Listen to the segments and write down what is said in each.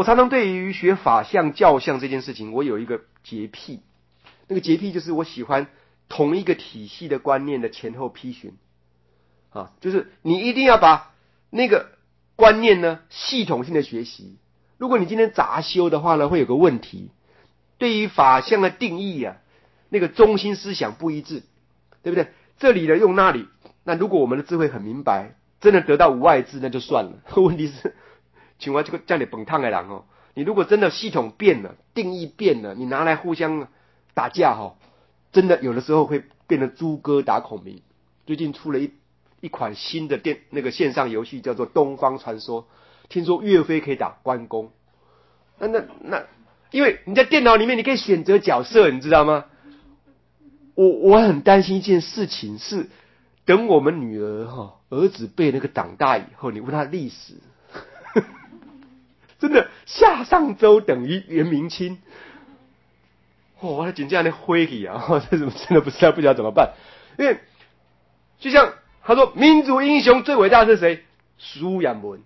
我常常对于学法相教相这件事情，我有一个洁癖。那个洁癖就是我喜欢同一个体系的观念的前后批询啊，就是你一定要把那个观念呢系统性的学习。如果你今天杂修的话呢，会有个问题，对于法相的定义啊，那个中心思想不一致，对不对？这里呢用那里，那如果我们的智慧很明白，真的得到无碍智，那就算了。问题是，请问这个叫你本烫的人哦，你如果真的系统变了，定义变了，你拿来互相打架哈，真的有的时候会变成猪哥打孔明。最近出了一款新的那个线上游戏，叫做《东方传说》，听说岳飞可以打关公。那，因为你在电脑里面你可以选择角色，你知道吗？我很担心一件事情是，等我们女儿儿子辈那个长大以后，你问他历史，真的夏商周等于元明清。我的紧张的灰体啊，这怎么真的不知道怎么办？因为就像他说，民族英雄最伟大的是谁？苏养文。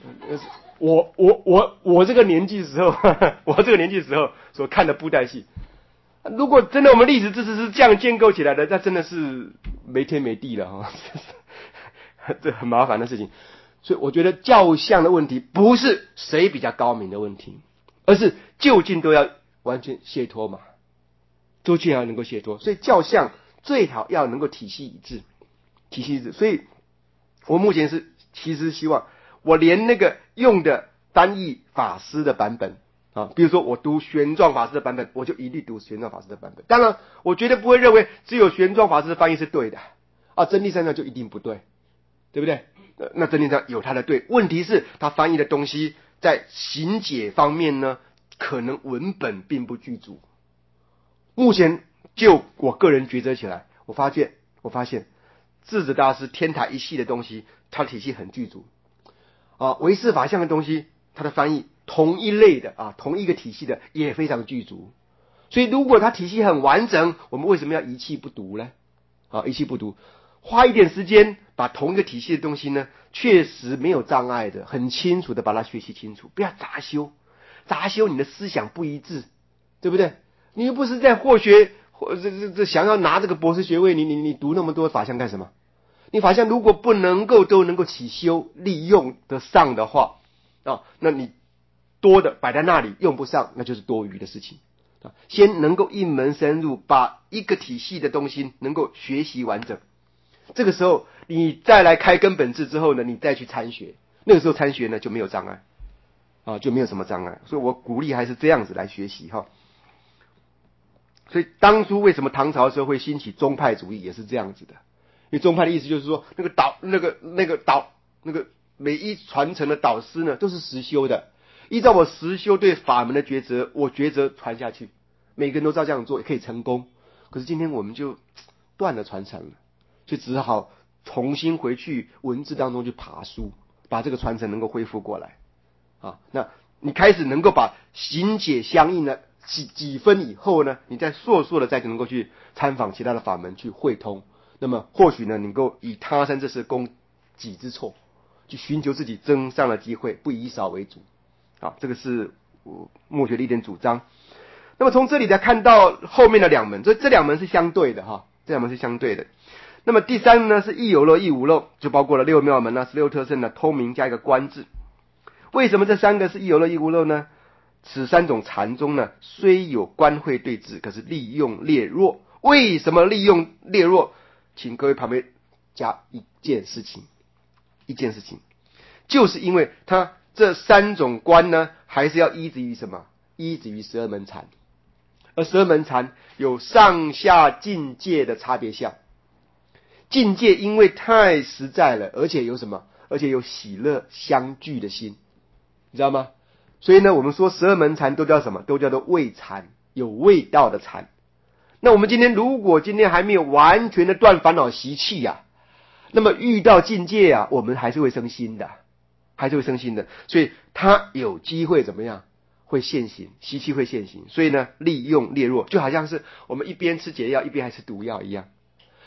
我这个年纪的时候，我这个年纪的时候所看的布袋戏，如果真的我们历史知识是这样建构起来的，那真的是没天没地了哈，这很麻烦的事情。所以我觉得教相的问题不是谁比较高明的问题，而是究竟都要完全解脱嘛。周竟要能够解脱，所以教相最好要能够体系一致，体系一致。所以我目前是其实希望我连那个用的翻译法师的版本啊，比如说我读玄奘法师的版本，我就一律读玄奘法师的版本。当然，我绝对不会认为只有玄奘法师的翻译是对的啊，真谛三藏就一定不对，对不对？那真谛三藏有他的对，问题是他翻译的东西在行解方面呢，可能文本并不具足。目前就我个人抉择起来，我发现智者大师天台一系的东西，它的体系很具足啊。唯识法相的东西，它的翻译同一类的啊，同一个体系的也非常具足。所以如果它体系很完整，我们为什么要一气不读呢？啊，一气不读，花一点时间把同一个体系的东西呢，确实没有障碍的，很清楚的把它学习清楚，不要杂修，杂修你的思想不一致，对不对？你又不是在或学，想要拿这个博士学位，你读那么多法相干什么？你法相如果不能够都能够起修利用得上的话啊，那你多的摆在那里用不上，那就是多余的事情啊。先能够一门深入，把一个体系的东西能够学习完整，这个时候你再来开根本智之后呢，你再去参学，那个时候参学呢就没有障碍啊，就没有什么障碍。所以我鼓励还是这样子来学习哈。所以当初为什么唐朝的时候会兴起宗派主义，也是这样子的。因为宗派的意思就是说，那个每一传承的导师呢，都是实修的，依照我实修对法门的抉择，我抉择传下去，每个人都照这样做，也可以成功。可是今天我们就断了传承了，所以只好重新回去文字当中去爬书，把这个传承能够恢复过来啊。那你开始能够把行解相应的几分以后呢，你再硕的再能够去参访其他的法门去汇通，那么或许呢能够以他山这是攻己之错，去寻求自己增上的机会，不以少为主啊。这个是我墨学的一点主张。那么从这里再看到后面的两门，所以这两门是相对的哈，这两门是相对的。那么第三呢是亦有漏亦无漏，就包括了六妙门啊、16特胜的通明加一个观字。为什么这三个是亦有漏亦无漏呢？此三种禅宗呢，虽有观会对治，可是利用劣弱。为什么利用劣弱？请各位旁边加一件事情，就是因为它这三种观呢，还是要依止于什么？依止于12门禅。而12门禅有上下境界的差别相，境界因为太实在了，而且有什么？而且有喜乐相聚的心，你知道吗？所以呢，我们说12门禅都叫什么？都叫做味禅，有味道的禅。那我们如果今天还没有完全的断烦恼习气呀，那么遇到境界啊，我们还是会生心的，所以他有机会怎么样？会现行，习气会现行。所以呢，利用劣弱，就好像是我们一边吃解药，一边还吃毒药一样。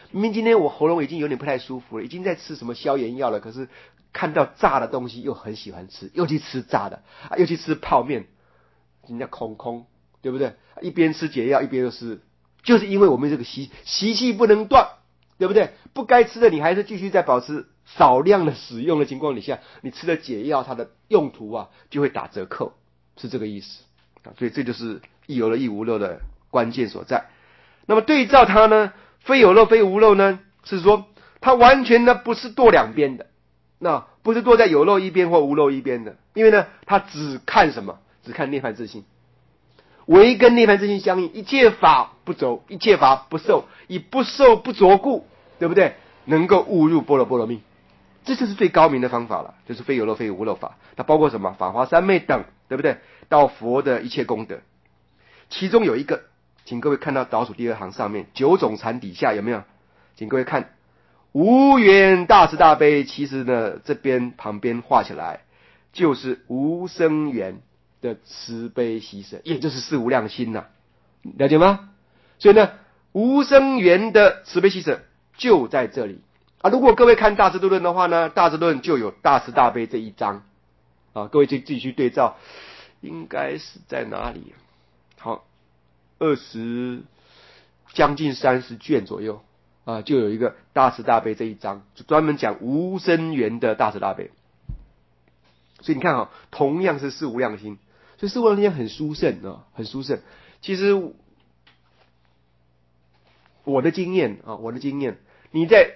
明明今天我喉咙已经有点不太舒服了，已经在吃什么消炎药了，可是看到炸的东西又很喜欢吃，又去吃炸的，又去吃泡面，人家空，对不对？一边吃解药一边又吃，就是因为我们这个习气不能断，对不对？不该吃的你还是继续在保持少量的使用的情况底下，你吃的解药它的用途啊就会打折扣，是这个意思啊。所以这就是亦有肉亦无肉的关键所在。那么对照它呢，非有肉非无肉呢，是说它完全呢不是剁两边的，那不是剁在有肉一边或无肉一边的，因为呢它只看什么？只看涅槃自性，唯跟涅槃自性相应，一切法不走，一切法不受，以不受不着故，对不对？能够悟入般若波罗蜜，这就是最高明的方法了，就是非有漏非无漏法。它包括什么？法华三昧等，对不对？到佛的一切功德，其中有一个，请各位看到倒数第二行上面九种禅底下有没有？请各位看无缘大慈大悲，其实呢这边旁边画起来就是无生缘的慈悲喜舍，也就是四无量心呐、了解吗？所以呢，无生缘的慈悲喜舍就在这里啊。如果各位看大智度论的话呢，大智度论就有大慈大悲这一章啊，各位自己去对照，应该是在哪里？好，20将近30卷左右啊，就有一个大慈大悲这一章，就专门讲无生缘的大慈大悲。所以你看啊，同样是四无量心，所以四无量心很殊胜啊，很殊胜。其实我的经验，你在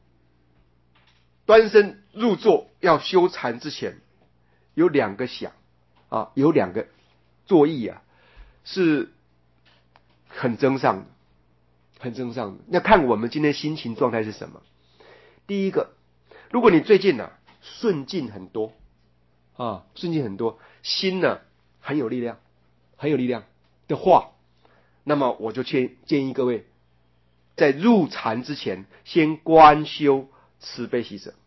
端身入座要修禅之前，有两个想啊，有两个作意啊，是很增上的，很增上的。要看我们今天心情状态是什么。第一个，如果你最近顺境很多啊，顺境很多，心呢很有力量，很有力量的话，那么我就建议各位，在入禅之前，先观修慈悲喜舍，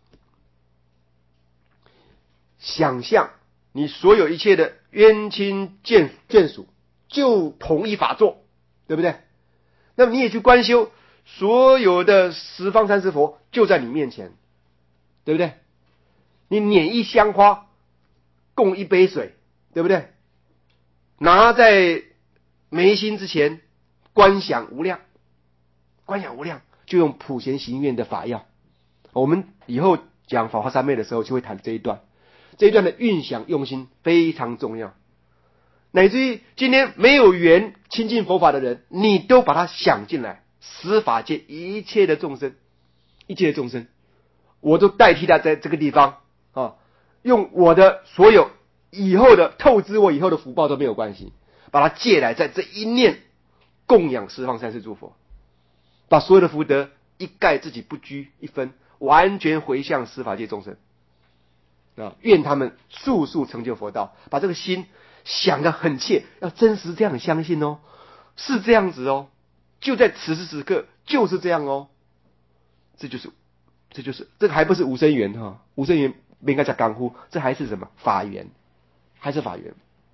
想象你所有一切的冤亲眷属就同一法座，对不对？那么你也去观修所有的十方三世佛就在你面前，对不对？你捻一香花，供一杯水，对不对？拿在眉心之前，观想无量，观想无量，就用普贤行愿的法要。我们以后讲法华三昧的时候就会谈这一段，这一段的运想用心非常重要。乃至于今天没有缘亲近佛法的人，你都把它想进来，十法界一切的众生，一切的众生，我都代替他在这个地方啊，用我的所有以后的透支我以后的福报都没有关系，把它借来，在这一念供养十方三世诸佛，把所有的福德一概自己不拘一分，完全回向十法界众生啊，愿他们速速成就佛道，把这个心想得很切，要真实这样相信哦，是这样子哦，就在此时此刻就是这样哦，这就是这个还不是无生缘哈，无生缘不应该讲干乎，这还是什么法缘，还是法缘，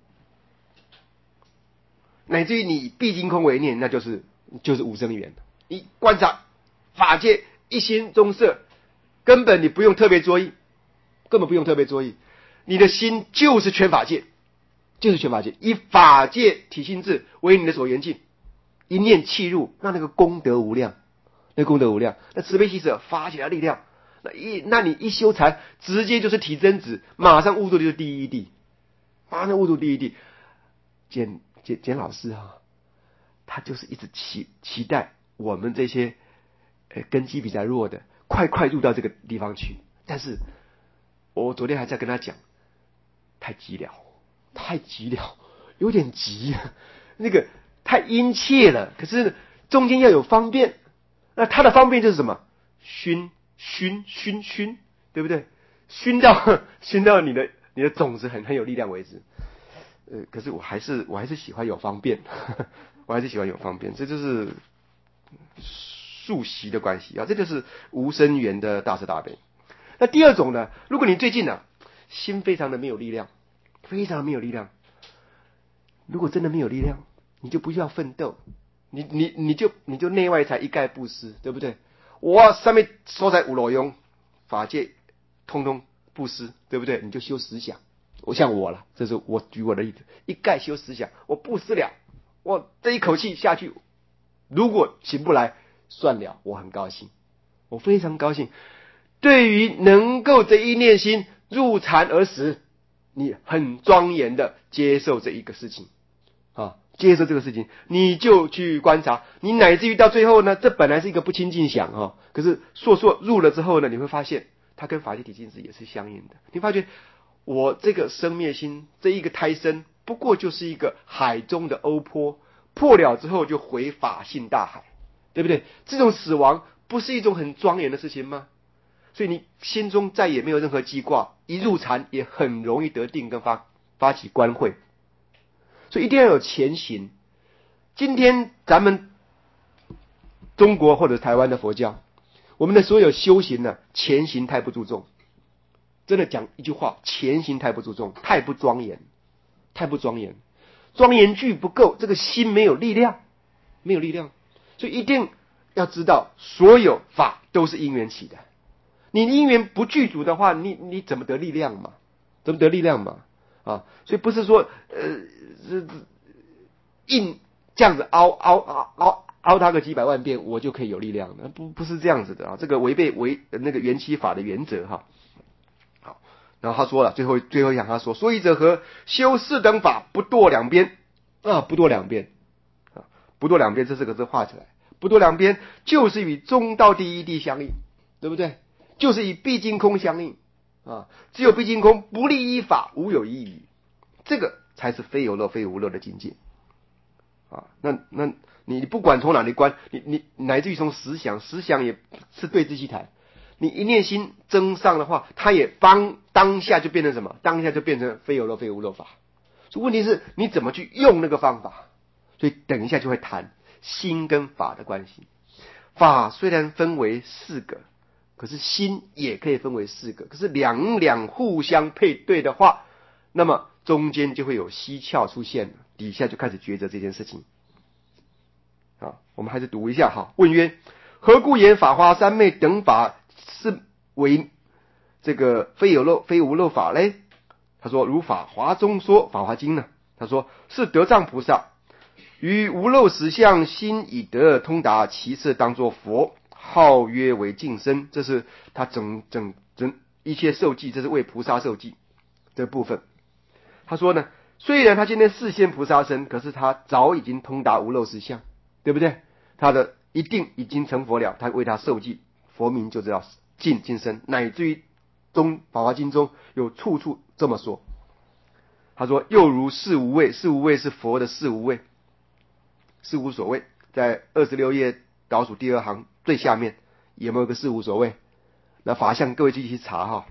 乃至于你毕竟空为念，那就是无生缘。你观察法界一心中摄，根本你不用特别作意，根本不用特别作意，你的心就是全法界，就是全法界，以法界体性智为你的所缘境，一念契入，那个功德无量，那功德无量，那慈悲喜舍发起来力量，那你一修禅，直接就是体真子，马上悟度就是第一地，马上悟度第一地。简老师他就是一直期待我们这些根基比较弱的，快入到这个地方去。但是我昨天还在跟他讲，太急了，有点急，那个太殷切了。可是中间要有方便，那他的方便就是什么？熏，对不对？熏到你的种子很有力量为止。可是我还是喜欢有方便，我还是喜欢有方便，这就是数习的关系啊，这就是无生缘的大慈大悲。那第二种呢，如果你最近心非常的没有力量，非常没有力量，如果真的没有力量，你就不需要奋斗，你就内外财一概布施，对不对？ 我上面所在有路用，法界通通布施，对不对？你就修10想。我像我了，这是我举我的例子，一概修10想，我布施了，我这一口气下去，如果醒不来，算了，我很高兴，我非常高兴。对于能够这一念心入禅而死，你很庄严的接受这一个事情啊，接受这个事情，你就去观察，你乃至于到最后呢，这本来是一个不清净想啊，可是硕入了之后呢，你会发现它跟法界体净智也是相应的。你发觉我这个生灭心这一个胎生，不过就是一个海中的欧波，破了之后就回法性大海，对不对？这种死亡不是一种很庄严的事情吗？所以你心中再也没有任何记挂，一入禅也很容易得定跟发起观慧。所以一定要有前行。今天咱们中国或者台湾的佛教，我们的所有修行呢，前行太不注重。真的讲一句话，前行太不注重，太不庄严，太不庄严，庄严具不够，这个心没有力量，没有力量。所以一定要知道，所有法都是因缘起的。你因缘不具足的话，你怎么得力量嘛？怎么得力量嘛？啊，所以不是说硬这样子凹他个几百万遍，我就可以有力量的，不是这样子的啊！这个违背那个缘起法的原则哈。好，然后他说了，最后一讲他说，所以者何？修4等法，不堕两边啊，不堕两边啊，不堕两边这4个字画起来，不堕两边就是与中道第一谛相应，对不对？就是与毕竟空相应啊，只有毕竟空，不立依法，无有异语，这个才是非有漏非无漏的境界啊。那你不管从哪里观，你乃至于从实想也是对治气谈。你一念心增上的话，它也当下就变成什么？当下就变成非有漏非无漏法。所以问题是你怎么去用那个方法？所以等一下就会谈心跟法的关系。法虽然分为4个，可是心也可以分为4个。可是两互相配对的话，那么中间就会有蹊跷出现了，底下就开始抉择这件事情。啊，我们还是读一下哈。问曰：何故言法华三昧等法是为这个非有漏非无漏法嘞？他说如法华中说，法华经呢，他说是得藏菩萨于无漏实相心已得通达，其次当作佛，号曰为净身。这是他整一切受记，这是为菩萨受记这部分。他说呢，虽然他今天示现菩萨身，可是他早已经通达无漏实相，对不对？他的一定已经成佛了，他为他受记，佛名就知道净身，乃至于法华经中有处处这么说。他说又如四无畏，四无畏是佛的四无畏，四无所谓，在26页倒数第2行最下面有没有个四无所谓？那法相各位自己去查哈，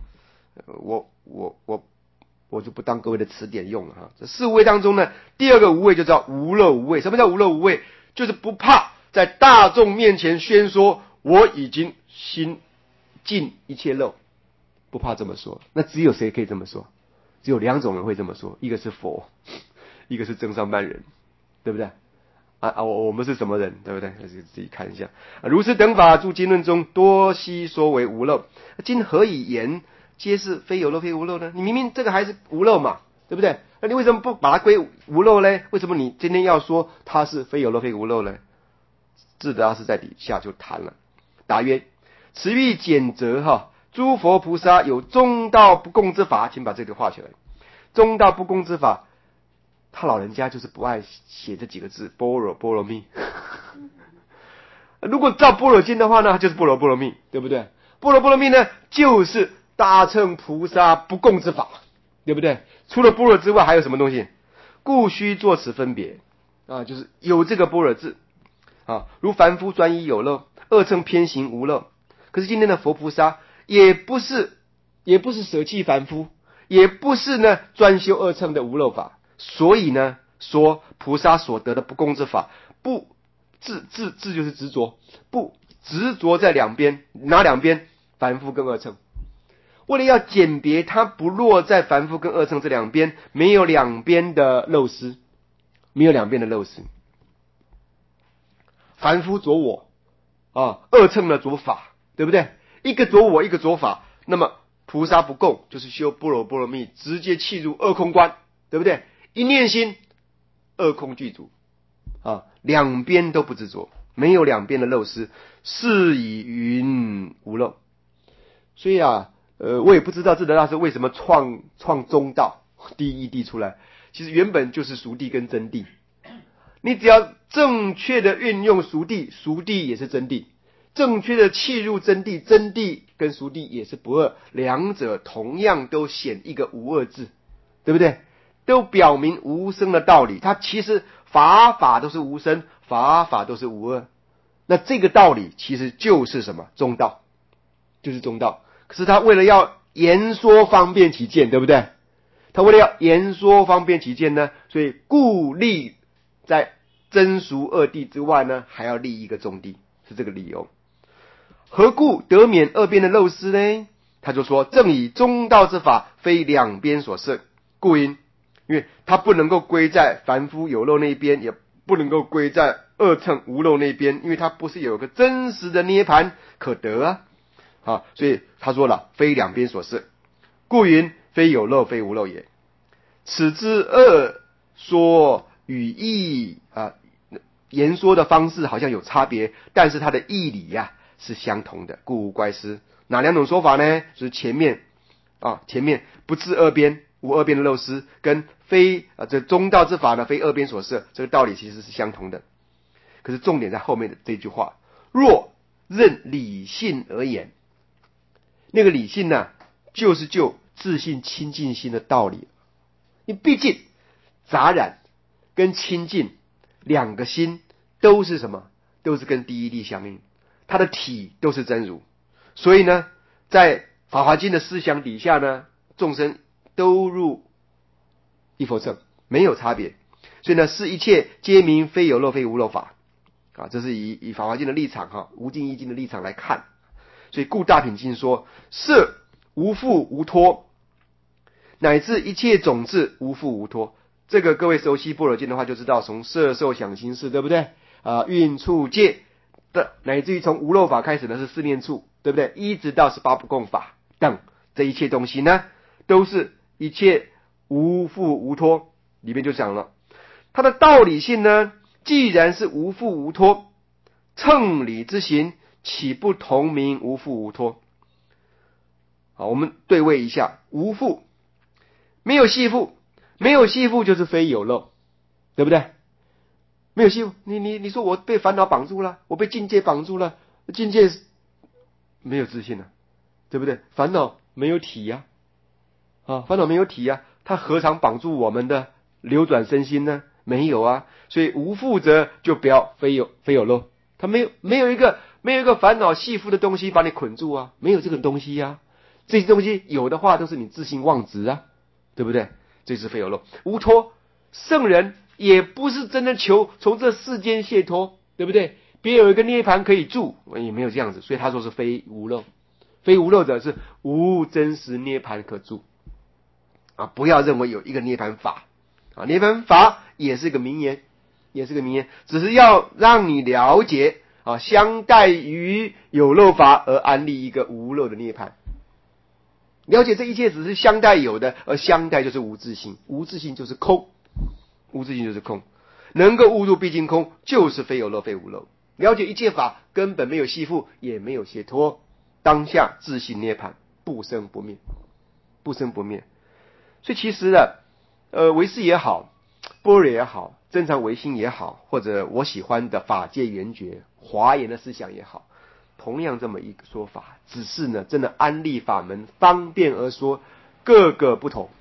我就不当各位的词典用了哈。这四无畏当中呢，第2个无畏就叫无漏无畏。什么叫无漏无畏？就是不怕在大众面前宣说我已经心尽一切漏，不怕这么说。那只有谁可以这么说？只有2种人会这么说，一个是佛，一个是正上半人，对不对？我们是什么人，对不对？自己看一下。如是等法，诸经论中多悉说为无漏。今何以言皆是非有漏非无漏呢？你明明这个还是无漏嘛，对不对？那你为什么不把它归无漏呢？为什么你今天要说它是非有漏非无漏呢？智德大师在底下就谈了，答曰：此欲简则哈，诸佛菩萨有中道不共之法，请把这个画起来。中道不共之法，他老人家就是不爱写这几个字，般若波罗蜜。如果照般若经的话呢，就是般若波罗蜜，对不对？般若波罗蜜呢，就是大乘菩萨不共之法，对不对？除了般若之外，还有什么东西？故须作此分别啊，就是有这个般若字啊，如凡夫专一有漏，二乘偏行无漏。可是今天的佛菩萨也不是舍弃凡夫，也不是呢专修二乘的无漏法，所以呢说菩萨所得的不共之法，不自就是执着，不执着在两边，哪两边？凡夫跟二乘。为了要鉴别它不落在凡夫跟二乘这两边，没有两边的漏失，没有两边的漏失。凡夫着我， 二乘的着法，对不对？一个着我，一个着法，那么菩萨不共，就是修般若波罗蜜，直接契入二空观，对不对？一念心，二空具足，两边都不执着，没有两边的漏失，是以云无漏。所以我也不知道智德大师为什么创中道第一义谛出来，其实原本就是熟谛跟真谛。你只要正确的运用熟谛，熟谛也是真谛；正确的契入真谛，真谛跟熟谛也是不二，两者同样都显一个无二字，对不对？都表明无生的道理。它其实法都是无生，法都是无二。那这个道理其实就是什么？中道，就是中道。可是他为了要言说方便起见，对不对？他为了要言说方便起见呢，所以故立在真俗二谛之外呢，还要立一个中谛，是这个理由。何故得免二边的漏失呢？他就说，正以中道之法非两边所摄，故因为他不能够归在凡夫有漏那边，也不能够归在二乘无漏那边，因为他不是有个真实的涅盘可得所以他说了，非两边所摄，故云非有漏非无漏也。此之二说语义言说的方式好像有差别，但是它的义理是相同的，故无乖失。哪两种说法呢？就是前面不治二边，无二边的漏失，跟非这中道之法呢，非二边所摄，这个道理其实是相同的。可是重点在后面的这句话，若任理性而言，那个理性呢，就是就自性清净心的道理。你毕竟杂染跟清净两个心都是什么？都是跟第一谛相应，它的体都是真如。所以呢，在法华经的思想底下呢，众生都入一佛乘，没有差别。所以呢，是一切皆名非有漏非无漏法这是以法华经的立场无尽意经的立场来看。所以故大品经说，色无覆无脱，乃至一切种子无覆无脱。这个各位熟悉般若经的话就知道，从色受想行识，对不对？蕴处界的，乃至于从无漏法开始呢是四念处，对不对？一直到18不共法等，这一切东西呢，都是一切无覆无脱。里面就讲了，它的道理性呢，既然是无覆无脱，乘理之行岂不同名无覆无脱？好，我们对位一下，无覆没有系缚，没有系缚就是非有漏，对不对？没有系缚，你说我被烦恼绑住了，我被境界绑住了，境界没有自信了，对不对？烦恼没有体烦恼没有体它何尝绑住我们的流转身心呢？没有所以无覆则就不要非有漏，它没有一个烦恼系缚的东西把你捆住没有这个东西这些东西有的话都是你自性妄执对不对？这是非有漏。无脱，圣人也不是真的求从这世间解脱，对不对？别有一个涅盘可以住，也没有这样子，所以他说是非无漏。非无漏者是无真实涅盘可住不要认为有一个涅盘法涅盘法也是个名言，只是要让你了解相待于有漏法而安立一个无漏的涅盘。了解这一切只是相待有的，而相待就是无自性，无自性就是空，能够悟入毕竟空，就是非有漏非无漏。了解一切法根本没有系缚，也没有解脱，当下自性涅槃，不生不灭。所以其实唯识也好，般若也好，真常唯心也好，或者我喜欢的法界圆觉华严的思想也好，同样这么一个说法，只是呢真的安立法门方便而说，各个不同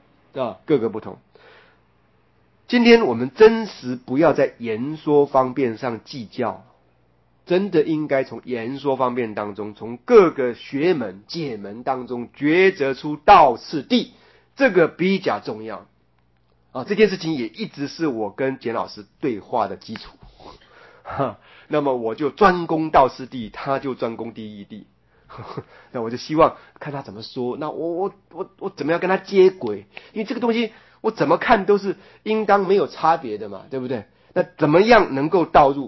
今天我们真实不要在言说方便上计较，真的应该从言说方便当中，从各个学门解门当中抉择出道次第，这个比较重要这件事情也一直是我跟简老师对话的基础那么我就专攻道次第，他就专攻第一谛那我就希望看他怎么说，那我怎么样跟他接轨，因为这个东西我怎么看都是应当没有差别的嘛，对不对？那怎么样能够导入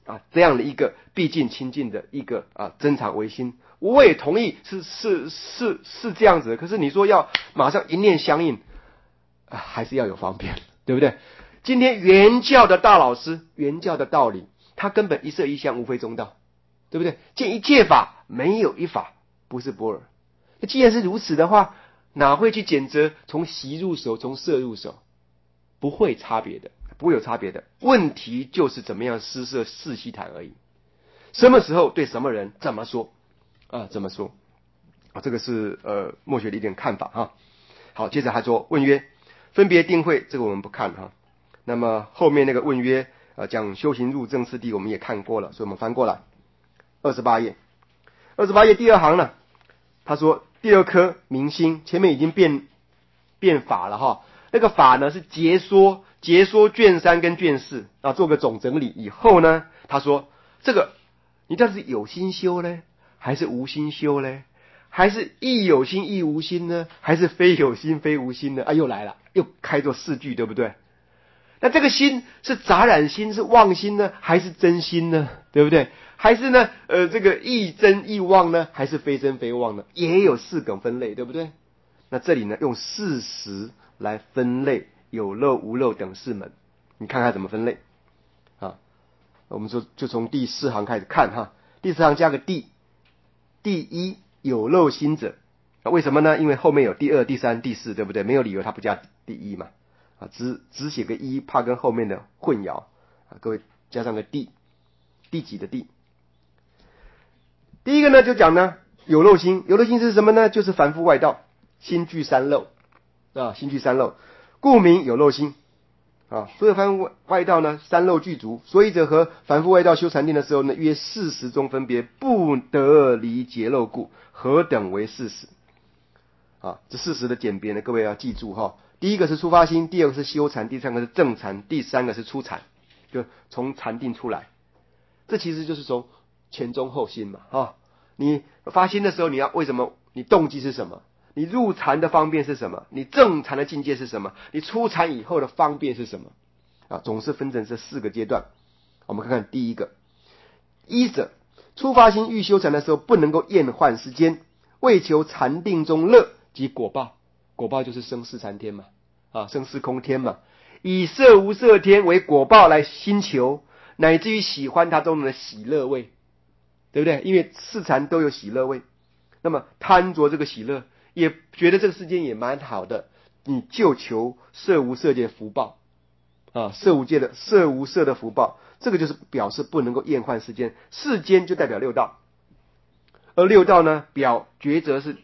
这样的一个毕竟亲近的一个增长维新。我也同意是这样子的，可是你说要马上一念相应，还是要有方便，对不对？今天原教的大老师，原教的道理，他根本一色一相，无非中道，对不对？见一切法，没有一法不是般若。那既然是如此的话，哪会去拣择从习入手，从色入手？不会差别的，不会有差别的。问题就是怎么样施设四悉檀而已。什么时候对什么人怎么说怎么说这个是墨学的一点看法哈。好，接着还说问曰，分别定慧，这个我们不看哈。那么后面那个问曰讲修行入正次第，我们也看过了，所以我们翻过来28页第二行呢，他说第二颗明心，前面已经变法了哈。那个法呢是解说卷3跟卷4做个总整理以后呢，他说这个你到底是有心修呢，还是无心修呢？还是亦有心亦无心呢？还是非有心非无心呢？又来了，又开作4句，对不对？那这个心是杂染心，是妄心呢，还是真心呢？对不对？还是呢这个亦真亦妄呢，还是非真非妄呢？也有4种分类，对不对？那这里呢用事实来分类有漏无漏等4门，你看看怎么分类我们说就从第4行开始看哈。第4行加个第一有漏心者为什么呢？因为后面有第2、第3、第4，对不对？没有理由他不加第一嘛只写个一，怕跟后面的混淆各位加上个第几的第。第一个呢就讲呢有漏心是什么呢？就是凡夫外道，心具3漏心具3漏，故名有漏心所有凡夫外道呢3漏具足，所以者和凡夫外道修禅定的时候呢，约40中分别，不得离结漏故，何等为40这40的简别呢，各位要记住第一个是出发心，第二个是修禅，第三个是正禅，第三个是出禅，就从禅定出来。这其实就是从前中后心嘛你发心的时候，你要为什么？你动机是什么？你入禅的方便是什么？你正禅的境界是什么？你出禅以后的方便是什么总是分成这4个阶段。我们看看第一个，一者出发心欲修禅的时候，不能够厌患世间，为求禅定中乐及果报。果报就是生四禅天嘛生四空天嘛，以色无色天为果报来心求，乃至于喜欢它中的喜乐味，对不对？因为四禅都有喜乐味，那么贪着这个喜乐，也觉得这个世间也蛮好的，你就求色无色界福报色无色的福报，这个就是表示不能够厌患世间。世间就代表6道，而6道呢表抉择是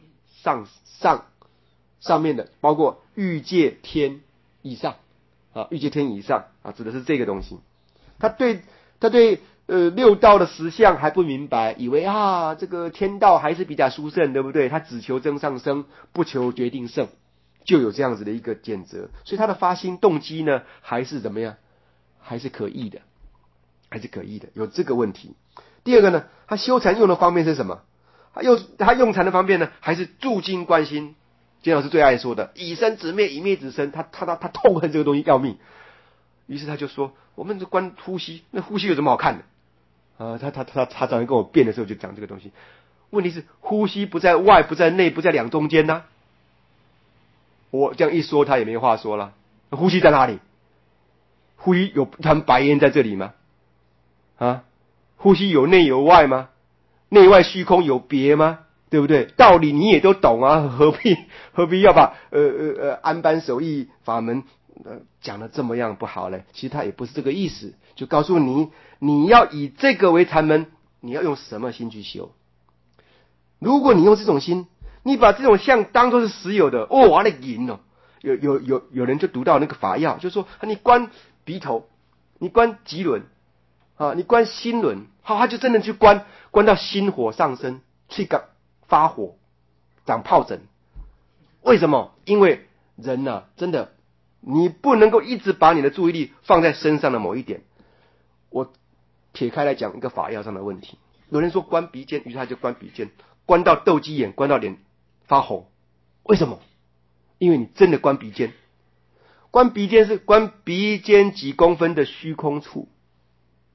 上面的，包括欲界天以上欲界天以上指的是这个东西。他对6道的实相还不明白，以为这个天道还是比较殊胜，对不对？他只求增上升，不求决定胜，就有这样子的一个检责。所以他的发心动机呢还是怎么样？还是可疑的，有这个问题。第二个呢，他修禅用的方面是什么？他用禅的方面呢，还是住经观心。金老师最爱说的以生止灭，以灭止生，他痛恨这个东西要命，于是他就说我们就观呼吸，那呼吸有什么好看的他早上跟我辩的时候就讲这个东西。问题是呼吸不在外，不在内，不在两中间呢我这样一说他也没话说了。呼吸在哪里？呼吸有团白烟在这里吗呼吸有内有外吗？内外虚空有别吗？对不对？道理你也都懂何必要把安般守义法门讲得这么样不好嘞？其实他也不是这个意思，就告诉你，你要以这个为禅门，你要用什么心去修？如果你用这种心，你把这种相当作是实有的我的赢有人就读到那个法要，就说你观鼻头，你观脊轮你观心轮他就真的去观到心火上升，去发火长疱疹。为什么？因为人真的你不能够一直把你的注意力放在身上的某一点。我撇开来讲一个法要上的问题，有人说观鼻尖，于是他就观鼻尖，观到斗鸡眼，观到脸发红。为什么？因为你真的观鼻尖，观鼻尖是观鼻尖几公分的虚空处，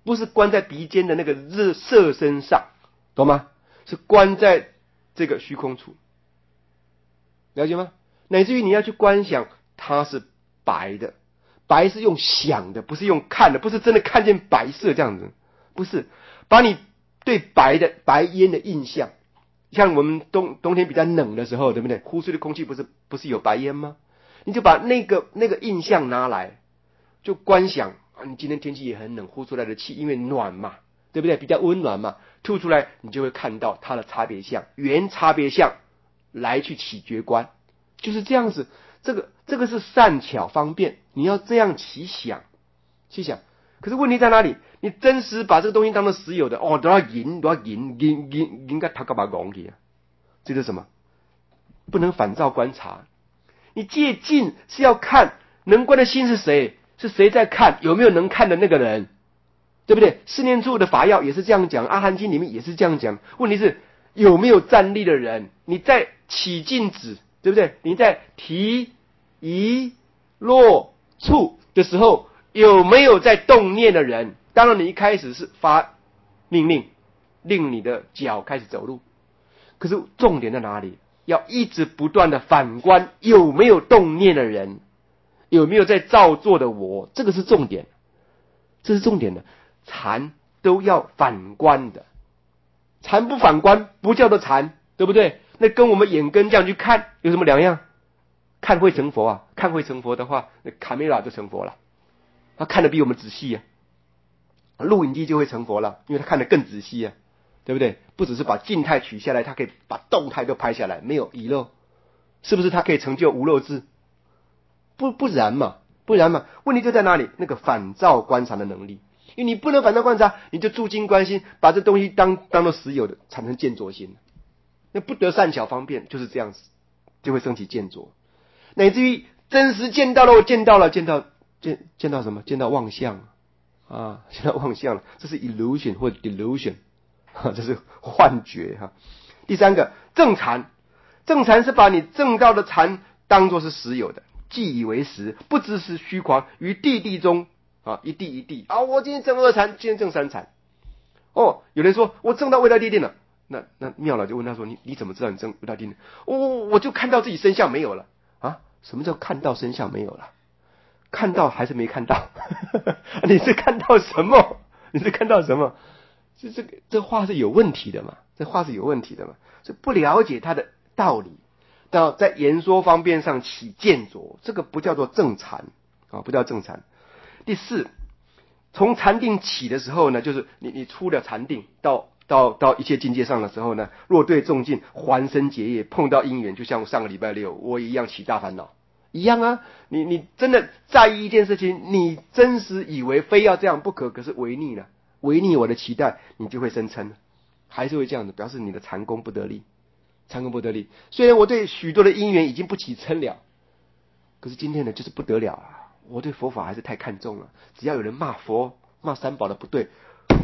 不是关在鼻尖的那个色身上，懂吗？是关在这个虚空处，了解吗？乃至于你要去观想它是白的，白是用想的，不是用看的，不是真的看见白色这样子，不是把你对白烟的印象，像我们冬天比较冷的时候，对不对？呼出的空气不是有白烟吗？你就把那个印象拿来，就观想啊，你今天天气也很冷，呼出来的气因为暖嘛，对不对？比较温暖嘛，吐出来你就会看到它的差别相，原差别相来去起觉观，就是这样子。这个是善巧方便，你要这样去想。可是问题在哪里？你真实把这个东西当做实有的，都要赢该他干嘛讲去啊？这是什么？不能反照观察。你借镜是要看能观的心是谁，是谁在看，有没有能看的那个人，对不对？四念处的法要也是这样讲，阿含经里面也是这样讲。问题是有没有站立的人？你在起镜子，对不对？你在提移落处的时候，有没有在动念的人？当然，你一开始是发命令，令你的脚开始走路。可是重点在哪里？要一直不断的反观有没有动念的人，有没有在造作的我，这个是重点，这是重点的。禅都要反观的，禅不反观不叫做禅，对不对？那跟我们眼根这样去看有什么两样？看会成佛啊！看会成佛的话，那卡梅拉就成佛了，他看得比我们仔细啊。录影机就会成佛了，因为他看得更仔细啊。对不对？不只是把静态取下来，他可以把动态都拍下来，没有遗漏，是不是？他可以成就无漏智？不然嘛。问题就在哪里？那个反照观察的能力，因为你不能反照观察，你就住经观心，把这东西当作实有的，产生见着心，那不得善巧方便，就是这样子，就会升起见着，乃至于真实见到了，见到什么？见到妄相啊，见到妄相了，这是 illusion 或者 delusion。这是幻觉哈。第三个正禅是把你正道的禅当作是实有的，既以为实，不知是虚诳，于地中啊，一地啊，我今天正二禅，今天正三禅。有人说我正到未来地定了，那妙了就问他说你怎么知道你正未来地定？我就看到自己身相没有了啊？什么叫看到身相没有了？看到还是没看到？你是看到什么？这话是有问题的嘛？是不了解它的道理，到在言说方面上起见着，这个不叫做正禅啊，不叫正禅。第四，从禅定起的时候呢，就是你出了禅定，到一切境界上的时候呢，若对众境还生结业，碰到因缘，就像上个礼拜六我一样起大烦恼一样啊。你真的在意一件事情，你真实以为非要这样不可，可是违逆了。违逆我的期待，你就会生嗔，还是会这样的，表示你的禅功不得力。虽然我对许多的因缘已经不起嗔了，可是今天呢，就是不得了啊！我对佛法还是太看重了。只要有人骂佛、骂三宝的不对，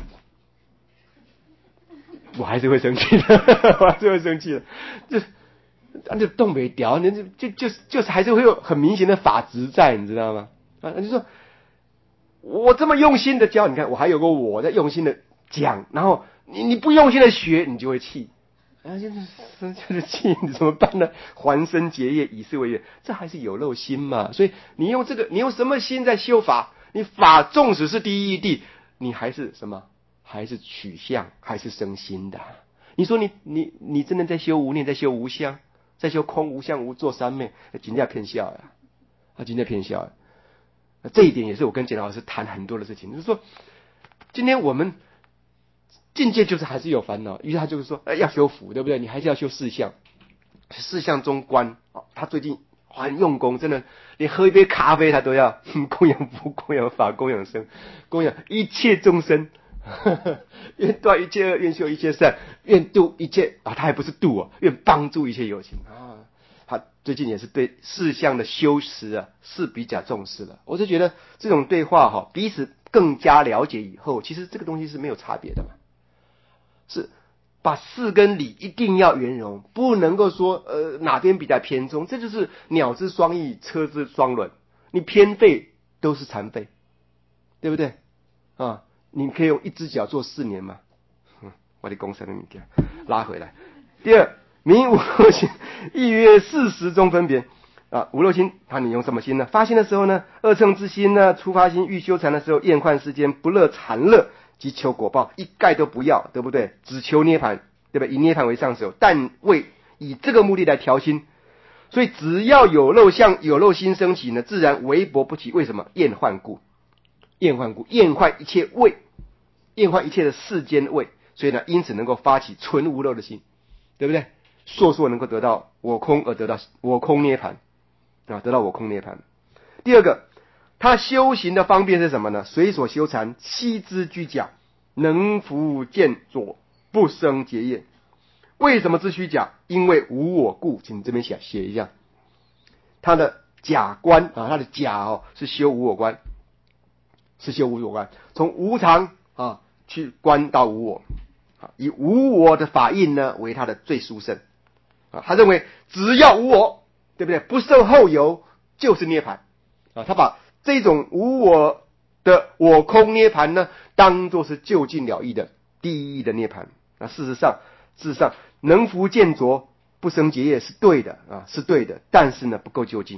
我还是会生气的，就动没掉，就是还是会有很明显的法执在，你知道吗？就说。我这么用心的教，你看我还有个我在用心的讲，然后你不用心的学，你就会气，就是气，你怎么办呢？还生结业，以是为业，这还是有漏心嘛。所以你用什么心在修法？你法纵使是第一义谛，你还是什么？还是取相，还是生心的。你说你真的在修无念，在修无相，在修空无相无作三昧，真的骗笑呀！真的骗笑呀！这一点也是我跟简老师谈很多的事情，就是说，今天我们境界就是还是有烦恼，于是他就是说，要修福，对不对？你还是要修四相，四相中观。他最近很用功，真的，连喝一杯咖啡他都要供养福、供养法、供养僧、供养一切众生，愿断一切恶，愿修一切善，愿度一切他还不是度愿帮助一切有情啊。他最近也是对四项的修持是比较重视的。我就觉得这种对话彼此更加了解以后，其实这个东西是没有差别的嘛。是把事跟理一定要圆融，不能够说哪边比较偏重，这就是鸟之双翼，车之双轮，你偏废都是残废，对不对啊？ 你可以用一只脚做4年吗？我的公司的物件拉回来。第二，明无漏心，亦曰40中分别。无漏心，你用什么心呢？发心的时候呢，二乘之心呢，初发心欲修禅的时候，厌患世间，不乐禅乐，即求果报，一概都不要，对不对？只求涅槃，对不对？以涅槃为上首，但为以这个目的来调心。所以只要有漏相、有漏心升起呢，自然微薄不起。为什么？厌患故，厌患故，厌患一切味，厌患一切的世间味，所以呢，因此能够发起纯无漏的心，对不对？烁烁能够得到我空，而得到我空涅槃。得到我空涅槃。第二个，他修行的方便是什么呢？随所修禅，悉知居假，能伏见左，不生结业。为什么知虚假？因为无我故。请这边写一下，他的假观他的假是修无我观，是修无我观，从无常去观到无我，以无我的法印呢为他的最殊胜他认为只要无我，对不对？不受后有就是涅槃他把这种无我的我空涅槃呢，当作是究竟了义的第一义的涅槃事实上能伏见着不生结业是对的是对的，但是呢不够究竟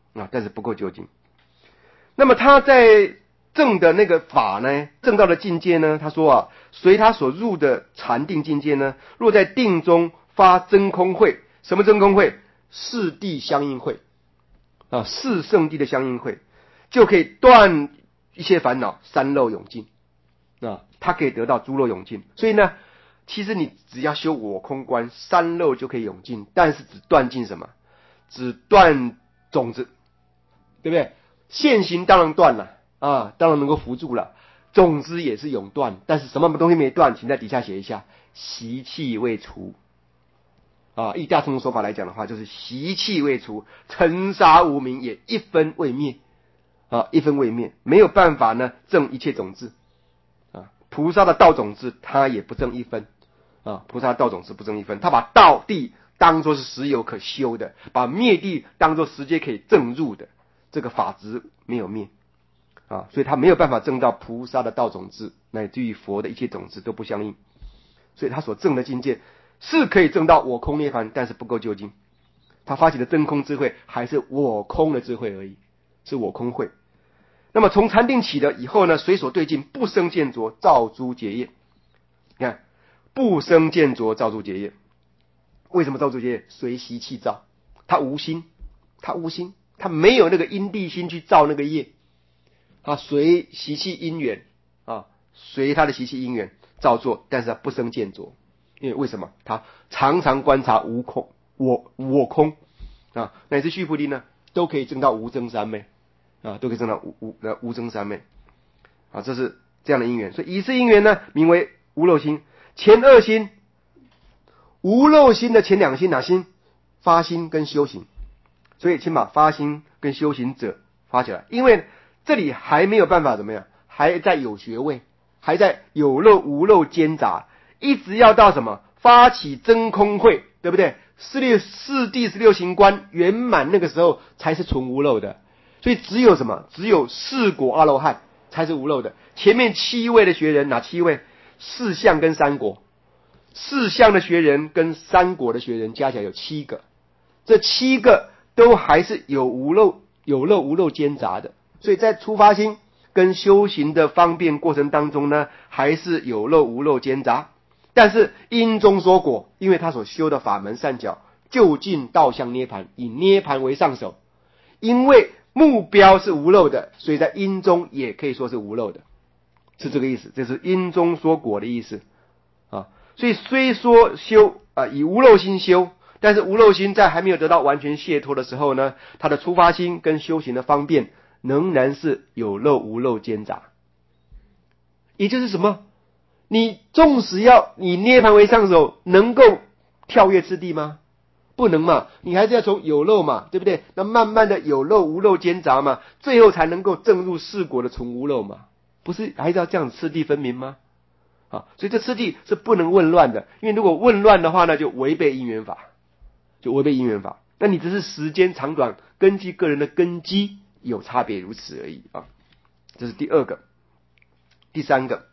那么他在证的那个法呢，证到的境界呢，他说随他所入的禅定境界呢，若在定中发真空慧。什么真空慧？四谛相应慧四圣谛的相应慧，就可以断一切烦恼，三漏永尽他可以得到诸漏永尽。所以呢，其实你只要修我空观，三漏就可以永尽，但是只断尽什么？只断种子，对不对？现行当然断了当然能够扶助了，种子也是永断，但是什么东西没断？请在底下写一下，习气未除以大乘的说法来讲的话，就是习气未除，尘沙无明也一分未灭一分未灭，没有办法呢证一切种子菩萨的道种子他也不证一分菩萨的道种子不证一分，他把道地当作是实有可修的，把灭地当作直接可以证入的，这个法执没有灭所以他没有办法证到菩萨的道种子，乃至于佛的一切种子都不相应，所以他所证的境界是可以证到我空涅槃，但是不够究竟。他发起的真空智慧还是我空的智慧而已，是我空慧。那么从禅定起了以后呢，随所对境，不生见着，照诸结业。你看，不生见着，照诸结业。为什么照诸结业？随习气照，他无心，他没有那个因地心去照那个业随习气因缘随他的习气因缘照做，但是他不生见着。因为为什么？他常常观察无空，我空乃至须菩提呢，都可以证到无争三昧都可以证到无争三昧这是这样的因缘。所以以是因缘呢，名为无漏心。前二心，无漏心的前两心哪心？发心跟修行。所以请把发心跟修行者发起来，因为这里还没有办法怎么样，还在有学位，还在有漏无漏兼杂，一直要到什么？发起真空慧，对不对？四谛16行观圆满，那个时候才是纯无漏的。所以只有什么？只有四果阿罗汉才是无漏的。前面7位的学人，哪7位？四相跟三果，四相的学人跟三果的学人加起来有7个，这7个都还是有漏无漏兼杂的。所以在出发心跟修行的方便过程当中呢，还是有漏无漏兼杂。但是因中说果，因为他所修的法门善巧，就近道向涅槃，以涅槃为上首。因为目标是无漏的，所以在因中也可以说是无漏的，是这个意思。这是因中说果的意思所以虽说修以无漏心修，但是无漏心在还没有得到完全解脱的时候呢，他的出发心跟修行的方便仍然是有漏无漏兼杂。也就是什么？你纵使要以涅槃为上首，能够跳跃次第吗？不能嘛，你还是要从有漏嘛，对不对？那慢慢的有漏无漏兼杂嘛，最后才能够证入四果的纯无漏嘛，不是还是要这样次第分明吗？所以这次第是不能混乱的，因为如果混乱的话呢，就违背因缘法，那你只是时间长短，根据个人的根基有差别如此而已这是第二个。第三个，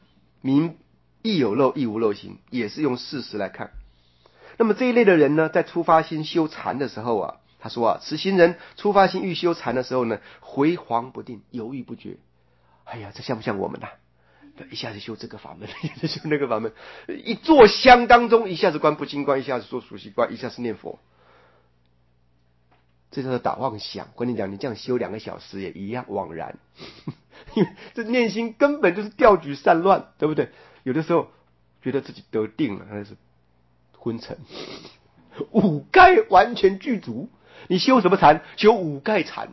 民亦有肉亦无肉心，也是用事实来看。那么这一类的人呢，在出发心修禅的时候啊，他说啊，此行人出发心欲修禅的时候呢，回黄不定，犹豫不决。哎呀，这像不像我们啊？一下子修这个法门，一下子修那个法门，一坐香当中，一下子观不净观，一下子做熟悉观，一下子念佛，这叫做打妄想。我跟你讲，你这样修2个小时也一样枉然，因为这念心根本就是调举散乱，对不对？有的时候觉得自己得定了，那是昏沉，五盖完全具足。你修什么禅？修五盖禅。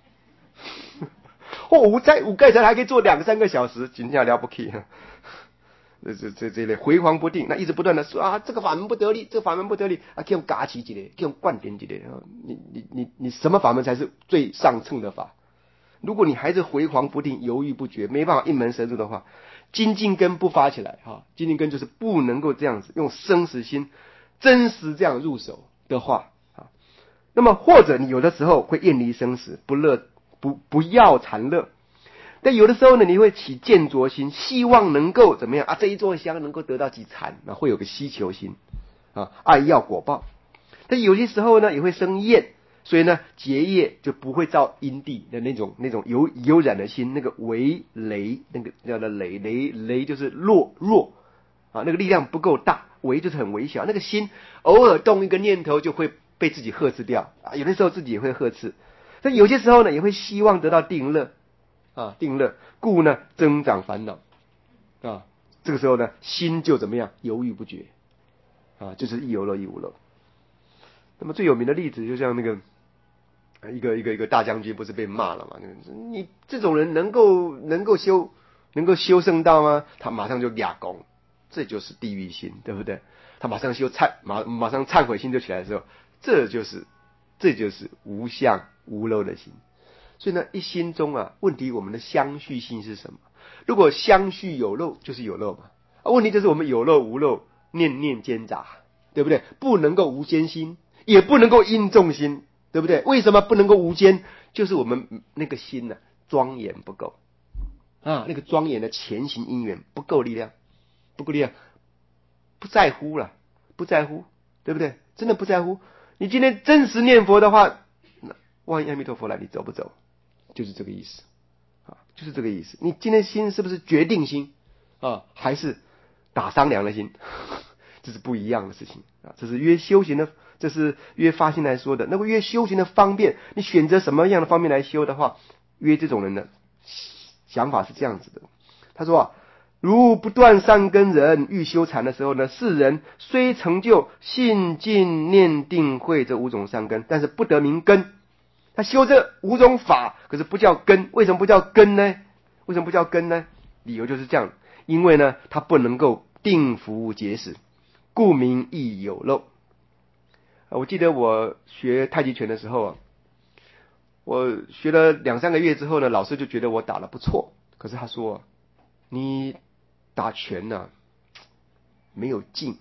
五盖禅还可以做2-3个小时，真的了不起。这类回黄不定，那一直不断的说啊，这个法门不得力，这个法门不得力啊，可以用嘎起几类，可以用灌点几类。你什么法门才是最上乘的法？如果你还是回黄不定、犹豫不决，没办法一门深入的话，精进根不发起来哈，精进根就是不能够这样子用生死心真实这样入手的话啊，那么或者你有的时候会厌离生死，不要禅乐。但有的时候呢，你会起见着心，希望能够怎么样啊？这一炷香能够得到几禅啊，会有个希求心啊，爱要果报。但有些时候呢，也会生厌，所以呢，结业就不会造因地的那种有染的心，那个为雷，那个叫做雷就是弱啊，那个力量不够大，为就是很微小，那个心偶尔动一个念头就会被自己呵斥掉啊，有的时候自己也会呵斥。但有些时候呢，也会希望得到定乐。定乐，故呢增长烦恼啊。这个时候呢，心就怎么样？犹豫不决啊，就是亦有肉亦无肉。那么最有名的例子，就像那个一个大将军，不是被骂了吗？你这种人能够修圣道吗？他马上就哑功，这就是地狱心，对不对？他马上马上忏悔心就起来的时候，这就是无相无漏的心。所以呢，一心中啊，问题我们的相续性是什么？如果相续有漏，就是有漏嘛。问题就是我们有漏无漏，念念兼杂，对不对？不能够无间心，也不能够应众心，对不对？为什么不能够无间？就是我们那个心呢，庄严不够啊，那个庄严的前行因缘不够力量，不在乎了，不在乎，对不对？真的不在乎。你今天真实念佛的话，万一阿弥陀佛来，你走不走？就是这个意思啊，就是这个意思。你今天心是不是决定心啊，还是打商量的心？这是不一样的事情啊。这是约修行的，这是约发心来说的。那么约修行的方便，你选择什么样的方面来修的话，约这种人的想法是这样子的。他说啊，如不断善根人欲修禅的时候呢，世人虽成就信静念定慧这5种善根，但是不得名根。他修这5种法，可是不叫根。为什么不叫根呢？理由就是这样，因为呢，他不能够定伏结识，故名亦有漏。我记得我学太极拳的时候啊，我学了2-3个月之后呢，老师就觉得我打得不错，可是他说，你打拳呢，没有劲，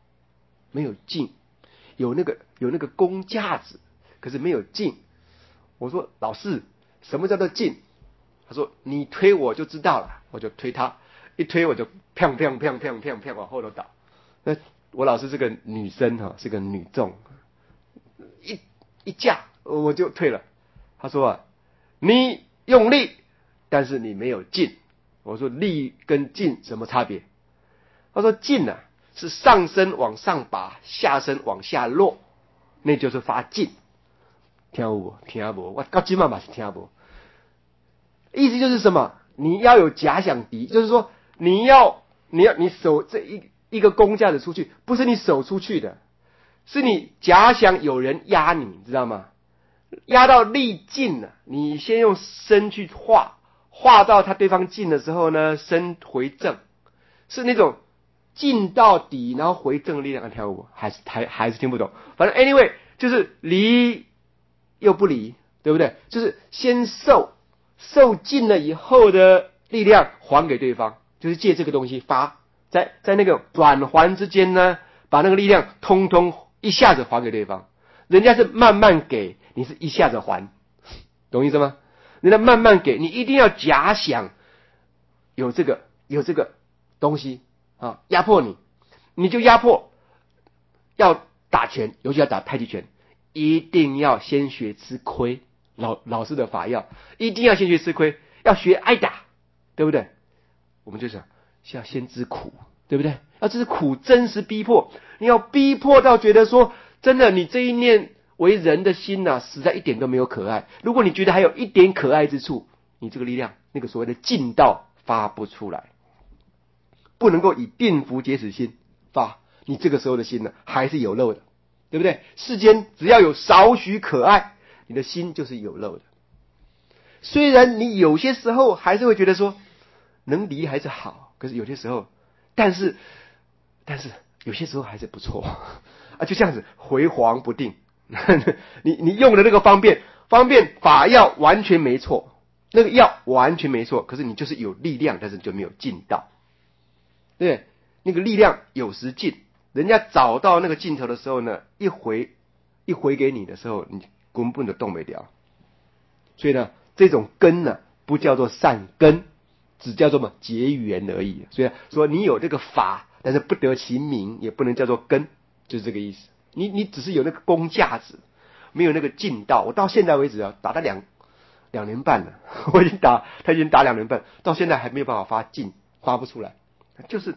有那个功架子，可是没有劲。我说老师，什么叫做劲？他说你推我就知道了，我就推他，一推我就砰砰砰砰砰砰往后头倒。那我老师是个女生哈，是个女众，一架我就退了。他说啊，你用力，但是你没有劲。我说力跟劲什么差别？他说劲啊，是上身往上拔，下身往下落，那就是发劲。听不？我到今嘛是听不。意思就是什么？你要有假想敌，就是说你手这一个弓架子出去，不是你手出去的，是你假想有人压你，知道吗？压到力尽了，你先用身去画到他对方尽的时候呢，身回正，是那种尽到底然后回正的力量。跳舞还是听不懂，反正 anyway 就是离又不离，对不对？就是先受尽了以后的力量还给对方，就是借这个东西发，在那个转还之间呢，把那个力量通通一下子还给对方。人家是慢慢给，你是一下子还，懂意思吗？人家慢慢给，你一定要假想有这个东西啊，压迫你，你就压迫。要打拳，尤其要打太极拳，一定要先学吃亏，老师的法要，一定要先学吃亏，要学挨打，对不对？我们就想要先知苦，对不对？要知苦，真实逼迫，你要逼迫到觉得说，真的，你这一念为人的心啊，实在一点都没有可爱。如果你觉得还有一点可爱之处，你这个力量，那个所谓的劲道发不出来，不能够以定伏结使心发。你这个时候的心呢，还是有漏的，对不对？世间只要有少许可爱，你的心就是有漏的。虽然你有些时候还是会觉得说，能离还是好，可是有些时候，但是有些时候还是不错啊，就这样子回黄不定。你用的那个方便法药完全没错，那个药完全没错，可是你就是有力量，但是你就没有劲道，对不对？那个力量有时尽。人家找到那个尽头的时候呢，一回给你的时候，你根本就动不了。所以呢，这种根呢，不叫做善根，只叫做什么结缘而已。所以说你有这个法，但是不得其名，也不能叫做根，就是这个意思。你只是有那个功架子，没有那个劲道。我到现在为止啊，打了两年半了，他已经打2年半，到现在还没有办法发劲，发不出来，就是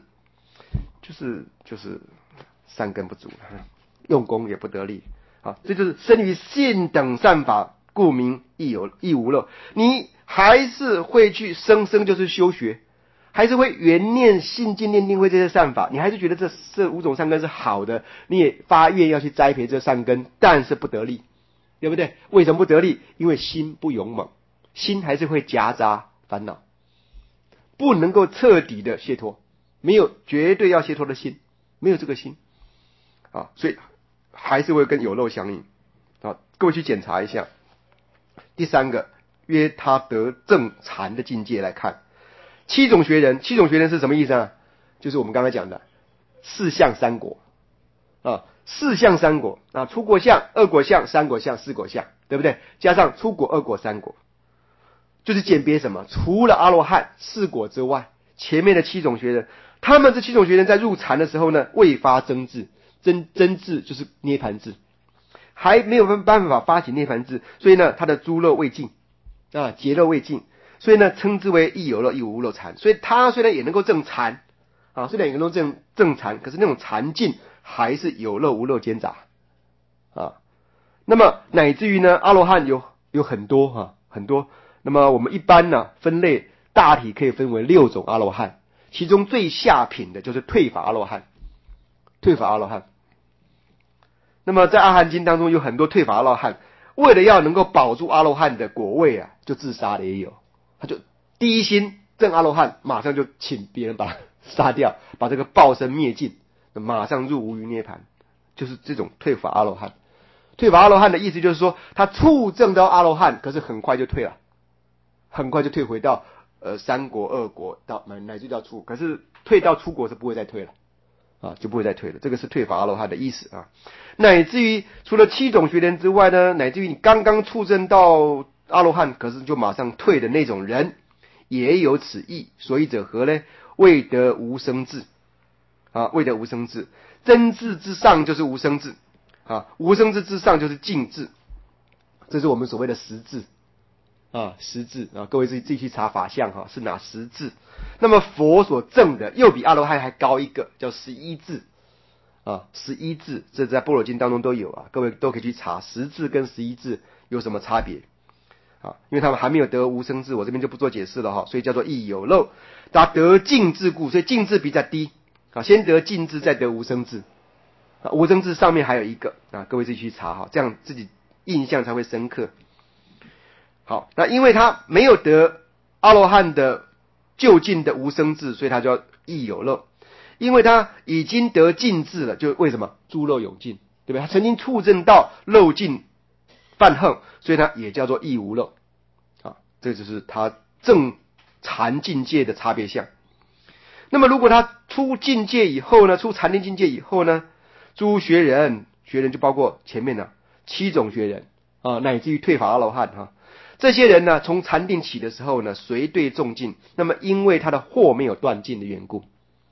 善根不足，用功也不得力啊！这就是生于性等善法，故名亦无漏。你还是会去生就是修学，还是会缘念信净念定慧这些善法，你还是觉得这5种善根是好的，你也发愿要去栽培这善根，但是不得力，对不对？为什么不得力？因为心不勇猛，心还是会夹杂烦恼，不能够彻底的解脱，没有绝对要解脱的心，没有这个心啊，所以还是会跟有漏相应啊。各位去检查一下。第三个，约他得正禅的境界来看，七种学人是什么意思啊？就是我们刚才讲的四相三果啊，四相三果啊，出果相、二果相、三果相、四果相，对不对？加上出果、二果、三果，就是鉴别什么？除了阿罗汉四果之外，前面的七种学人，他们这七种学人在入禅的时候呢，未发真智，真智就是涅盘智，还没有办法发起涅盘智，所以呢，他的诸漏未尽啊，结漏未尽，所以呢，称之为亦有漏亦无漏禅。所以他虽然也能够证禅啊，虽然也能够证禅，可是那种禅境还是有漏无漏兼杂啊。那么乃至于呢，阿罗汉有很多很多。那么我们一般呢分类大体可以分为6种阿罗汉，其中最下品的就是退法阿罗汉。那么在阿含经当中有很多退法阿罗汉，为了要能够保住阿罗汉的果位啊，就自杀的也有。他就第一心证阿罗汉，马上就请别人把他杀掉，把这个报身灭尽，马上入无余涅盘，就是这种退法阿罗汉。退法阿罗汉的意思就是说，他触证到阿罗汉，可是很快就退了，很快就退回到三果、二果到乃至到出，可是退到出果是不会再退了啊，就不会再退了。这个是退法阿罗汉的意思啊。乃至于除了7种学人之外呢，乃至于你刚刚触证到阿罗汉，可是就马上退的那种人，也有此意。所以者何呢？未得无生智啊，未得无生智。真智之上就是无生智啊，无生智之上就是净智，这是我们所谓的实智啊，实智啊，各位自己去查法相哈，是哪10智？那么佛所证的又比阿罗汉还高一个，叫11智啊，11智，这在般若经当中都有啊，各位都可以去查10智跟11智有什么差别啊？因为他们还没有得无生智，我这边就不做解释了哈，所以叫做亦有漏。他得净智故，所以净智比较低啊，先得净智，再得无生智啊，无生智上面还有一个啊，各位自己去查哈，这样自己印象才会深刻。好，那因为他没有得阿罗汉的究竟的无生智，所以他就要亦有漏。因为他已经得尽智了，就为什么诸漏永尽，对不对？他曾经触证到漏尽犯横，所以他也叫做亦无漏啊。这就是他正禅境界的差别相。那么如果他出境界以后呢，出禅定境界以后呢，诸学人就包括前面的7种学人啊，乃至于退法阿罗汉哈。这些人呢，从禅定起的时候呢，随对众境，那么因为他的惑没有断尽的缘故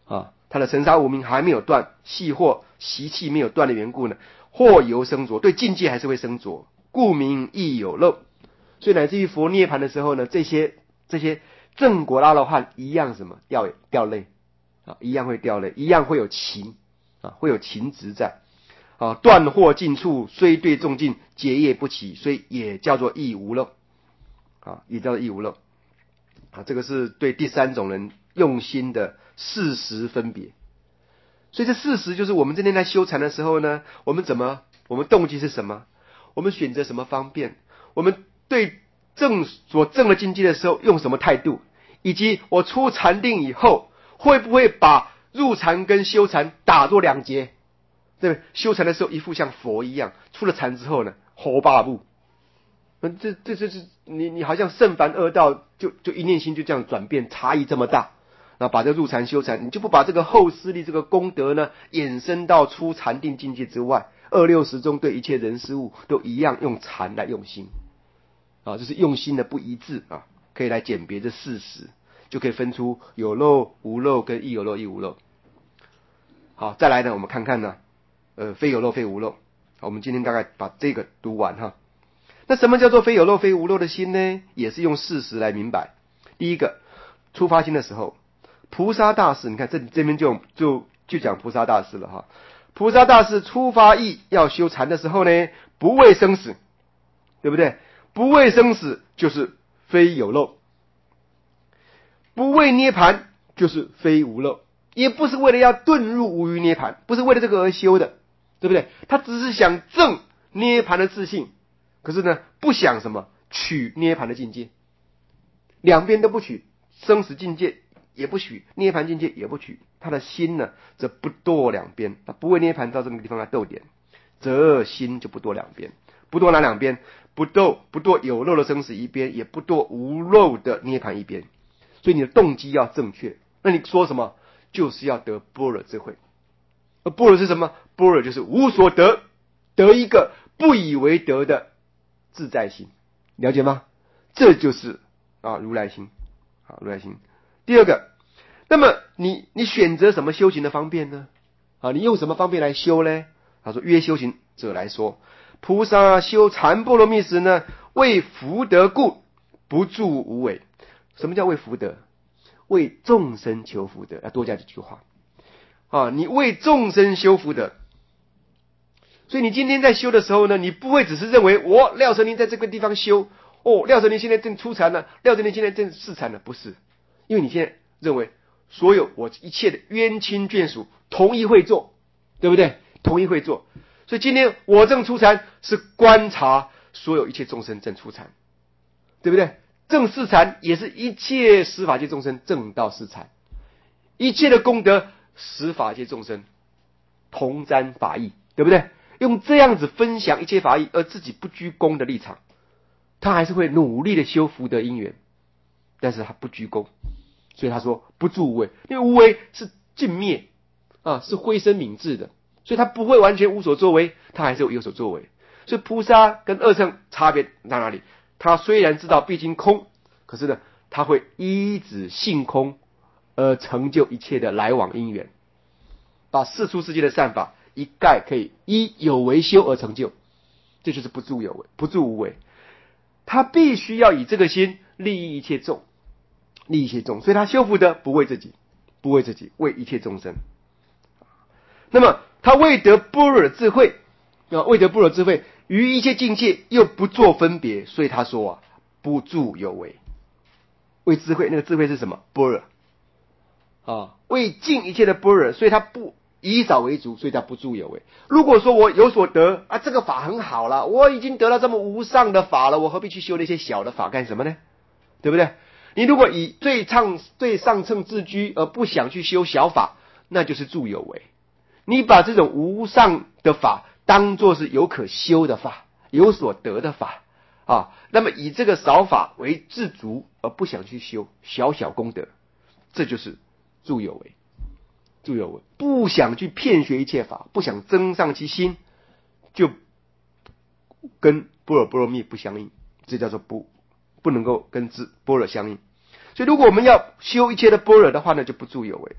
他的尘沙无明还没有断，细或习气没有断的缘故呢，或犹生浊，对境界还是会生浊，故名亦有漏。所以乃至于佛涅盘的时候呢，这些正果阿罗汉一样什么掉泪一样会掉泪，一样会有情会有情执在断惑尽处，虽对众境结业不起，所以也叫做亦无漏也叫做亦无漏这个是对第三种人用心的事实分别。所以这事实就是我们今天在修禅的时候呢，我们动机是什么，我们选择什么方便，我们对所证的境界的时候用什么态度，以及我出禅定以后会不会把入禅跟修禅打作两截，对不对？修禅的时候一副像佛一样，出了禅之后呢火霸步，这是你好像圣凡恶道就一念心就这样转变，差异这么大。那把这入禅修禅，你就不把这个后施力这个功德呢衍生到出禅定境界之外，二六时中对一切人事物都一样用禅来用心就是用心的不一致可以来鉴别这事实，就可以分出有漏无漏跟亦有漏亦无漏。好，再来呢我们看看呢非有漏非无漏。我们今天大概把这个读完那什么叫做非有漏非无漏的心呢？也是用事实来明白。第一个，出发心的时候，菩萨大士，你看这边就讲菩萨大士了菩萨大士出发意要修禅的时候呢，不畏生死，对不对？不畏生死就是非有漏，不畏涅盘就是非无漏，也不是为了要遁入无余涅盘，不是为了这个而修的，对不对？他只是想证涅盘的自性，可是呢不想什么取涅盘的境界，两边都不取，生死境界也不取，涅盘境界也不取，他的心呢则不堕两边，他不为涅盘到这个地方来斗点，则心就不堕两边。不堕哪两边？不堕有漏的生死一边，也不堕无漏的涅盘一边。所以你的动机要正确。那你说什么？就是要得般若智慧。而般若是什么？般若就是无所得，得一个不以为得的自在心，了解吗？这就是如来心如来心。第二个，那么你选择什么修行的方便呢？你用什么方便来修呢？他说约修行者来说，菩萨修禅波罗蜜时呢，为福德故，不住无为。什么叫为福德？为众生求福德，要多加这句话你为众生修福德。所以你今天在修的时候呢，你不会只是认为我廖成林在这个地方修廖成林现在正出禅了，廖成林现在正示禅了，不是，因为你现在认为所有我一切的冤亲眷属同一会做，对不对？同一会做。所以今天我正出禅是观察所有一切众生正出禅，对不对？正示禅也是一切十法界众生正道示禅，一切的功德十法界众生同沾法益，对不对？用这样子分享一切法益，而自己不居功的立场，他还是会努力的修福德因缘，但是他不居功。所以他说不住无为，因为无为是尽灭是灰身泯智的，所以他不会完全无所作为，他还是有所作为。所以菩萨跟二乘差别在哪里？他虽然知道毕竟空，可是呢他会依止性空而成就一切的来往因缘，把世出世界的善法一概可以依有为修而成就，这就是不住有为，不住无为。他必须要以这个心利益一切众，所以他修福德不为自己，为一切众生。那么他为得般若智慧于一切境界又不做分别，所以他说不住有为。为智慧，那个智慧是什么？般若为尽一切的般若，所以他不以少为足，所以他不住有为。如果说我有所得这个法很好了，我已经得到这么无上的法了，我何必去修那些小的法干什么呢？对不对？你如果以最上乘自居而不想去修小法，那就是住有为。你把这种无上的法当作是有可修的法，有所得的法那么以这个少法为自足而不想去修小功德，这就是住有为。不想去遍学一切法，不想增上其心，就跟般若蜜不相应，这叫做不能够跟般若相应。所以如果我们要修一切的般若的话呢，就不住有为。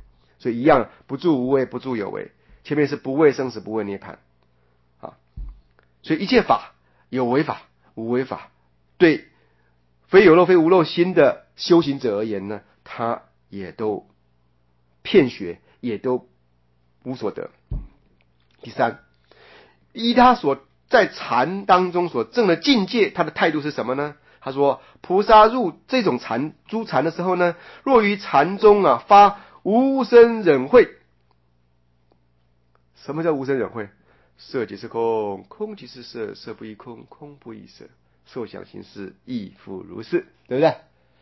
所以一样，不住无为，不住有为。前面是不畏生死，不畏涅槃啊。所以一切法有为法，无为法，对非有漏非无漏心的修行者而言呢，他也都遍学，也都无所得。第三，依他所在禅当中所证的境界，他的态度是什么呢？他说，菩萨入这种诸禅的时候呢，若于禅中发无生忍慧。什么叫无生忍慧？色即是空，空即是色，色不异空，空不异色，受想行识亦复如是，对不对？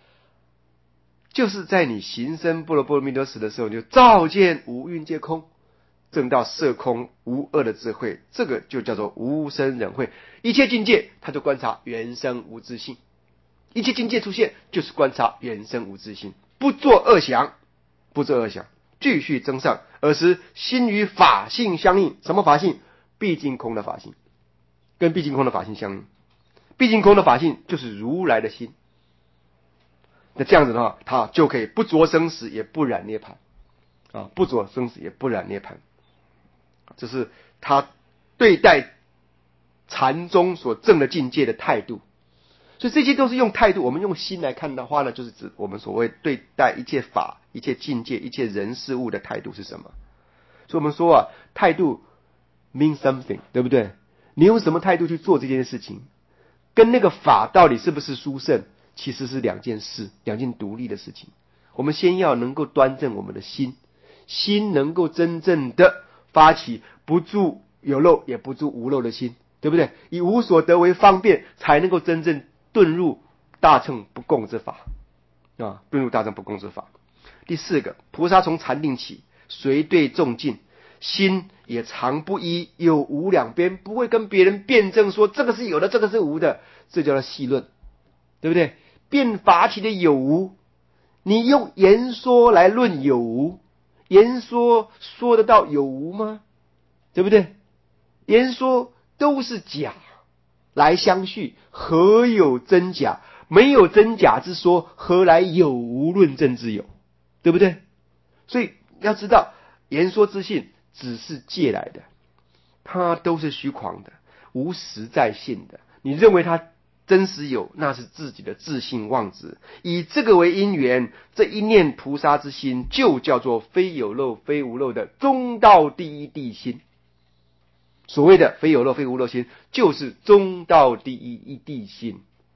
就是在你行深般若波罗蜜多时的时候，你就照见五蕴皆空，证到色空无二的智慧，这个就叫做无生忍慧。一切境界他就观察原生无自性，一切境界出现就是观察原生无自性，不做恶想，不做恶想，继续增上，而使心与法性相应。什么法性？毕竟空的法性，跟毕竟空的法性相应。毕竟空的法性就是如来的心。那这样子的话，他就可以不着生死，也不染涅槃啊，不着生死，也不染涅槃。这是他对待禅宗所证的境界的态度。所以这些都是用态度，我们用心来看的话呢，就是指我们所谓对待一切法、一切境界、一切人事物的态度是什么。所以我们说态度 mean something， 对不对？你用什么态度去做这件事情，跟那个法到底是不是殊胜，其实是两件事，两件独立的事情。我们先要能够端正我们的心，心能够真正的发起不住有漏也不住无漏的心，对不对？以无所得为方便，才能够真正遁入大乘不共之法遁入大乘不共之法。第四个，菩萨从禅定起，随对众境，心也常不一，有无两边，不会跟别人辩证说这个是有的，这个是无的，这叫做细论，对不对？辩法体的有无，你用言说来论有无，言说说得到有无吗？对不对？言说都是假来相续，何有真假？没有真假之说，何来有无论证之有？对不对？所以要知道，言说之性只是借来的，它都是虚诳的，无实在性的。你认为它真实有，那是自己的自信妄执。以这个为因缘，这一念菩萨之心，就叫做非有漏非无漏的中道第一地心。所谓的非有漏非无漏心，就是中道第一地心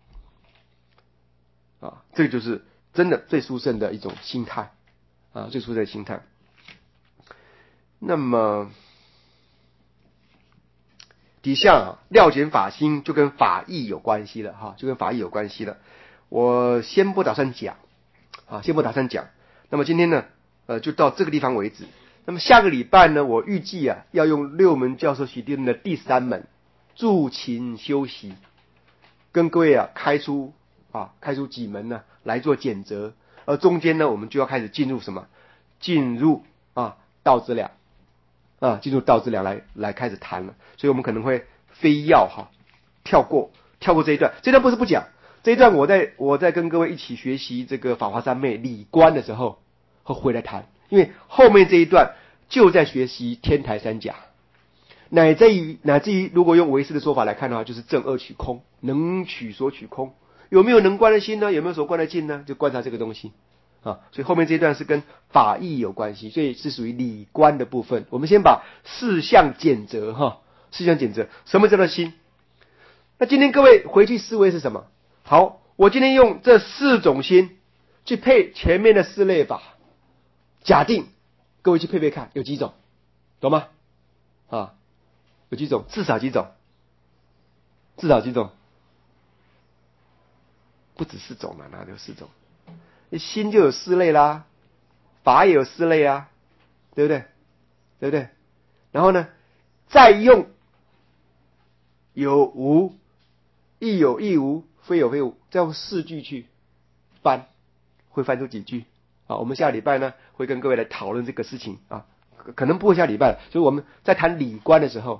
这个就是真的最殊胜的一种心态最殊胜的心态。那么底下了解法心就跟法义有关系了就跟法义有关系了。我先不打算讲那么今天呢就到这个地方为止。那么下个礼拜呢，我预计要用六门教授习地论的第三门住勤修习，跟各位开出几门呢来做检则。而中间呢，我们就要开始进入什么？进入道资粮进入道资粮来开始谈了。所以我们可能会非要跳过这一段。这段不是不讲，这一段我在跟各位一起学习这个法华三昧理观的时候会回来谈。因为后面这一段就在学习天台三甲，乃至于如果用唯识的说法来看的话，就是正二取空，能取所取空，有没有能观的心呢？有没有所观的境呢？就观察这个东西所以后面这一段是跟法义有关系，所以是属于理观的部分。我们先把四项检则什么叫做心？那今天各位回去思维是什么？好，我今天用这四种心去配前面的四类法，假定各位去配看有几种，懂吗？有几种？至少几种？不止四种哪有四种？心就有四类啦，法也有四类对不对？然后呢，再用有无、亦有亦无、非有非无，再用四句去翻，会翻出几句？我们下礼拜呢会跟各位来讨论这个事情可能不会下礼拜，所以我们在谈理观的时候，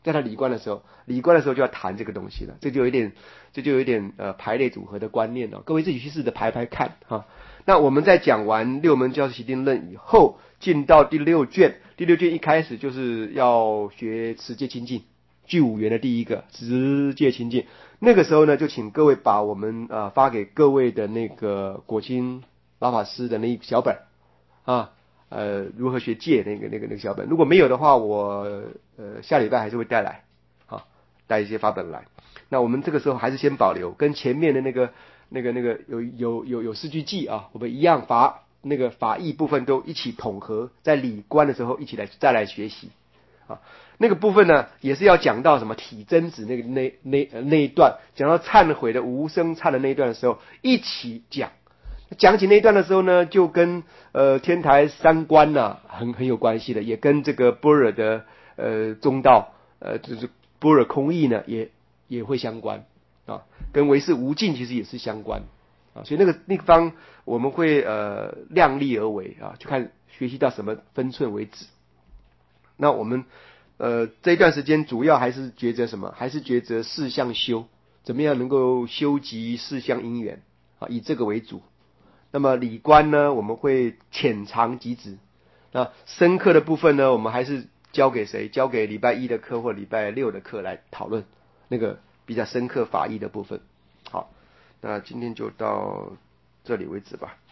就要谈这个东西了。这就有一点排列组合的观念各位自己去试着排看那那我们在讲完六门教师习定论以后，进到第六卷。第六卷一开始就是要学持戒清净，具五缘的第一个持戒清净。那个时候呢，就请各位把我们发给各位的那个果清老法师的那一小本啊，如何学戒那个小本。如果没有的话，我下礼拜还是会带来啊，带一些法本来。那我们这个时候还是先保留，跟前面的那个有四句偈啊，我们一样那个法义部分都一起统合，在理观的时候一起再来学习啊。那个部分呢，也是要讲到什么体真子那一段，讲到忏悔的无生忏的那一段的时候，一起讲。讲起那一段的时候呢，就跟天台三观呐很有关系的，也跟这个般若的中道就是般若空义呢也会相关啊，跟唯识无尽其实也是相关啊，所以那个方我们会量力而为啊，去看学习到什么分寸为止。那我们这一段时间主要还是抉择什么？还是抉择四相修，怎么样能够修集四相因缘啊，以这个为主。那么理观呢，我们会浅尝即止。那深刻的部分呢，我们还是交给谁？交给礼拜一的课或礼拜六的课来讨论那个比较深刻法义的部分。好，那今天就到这里为止吧。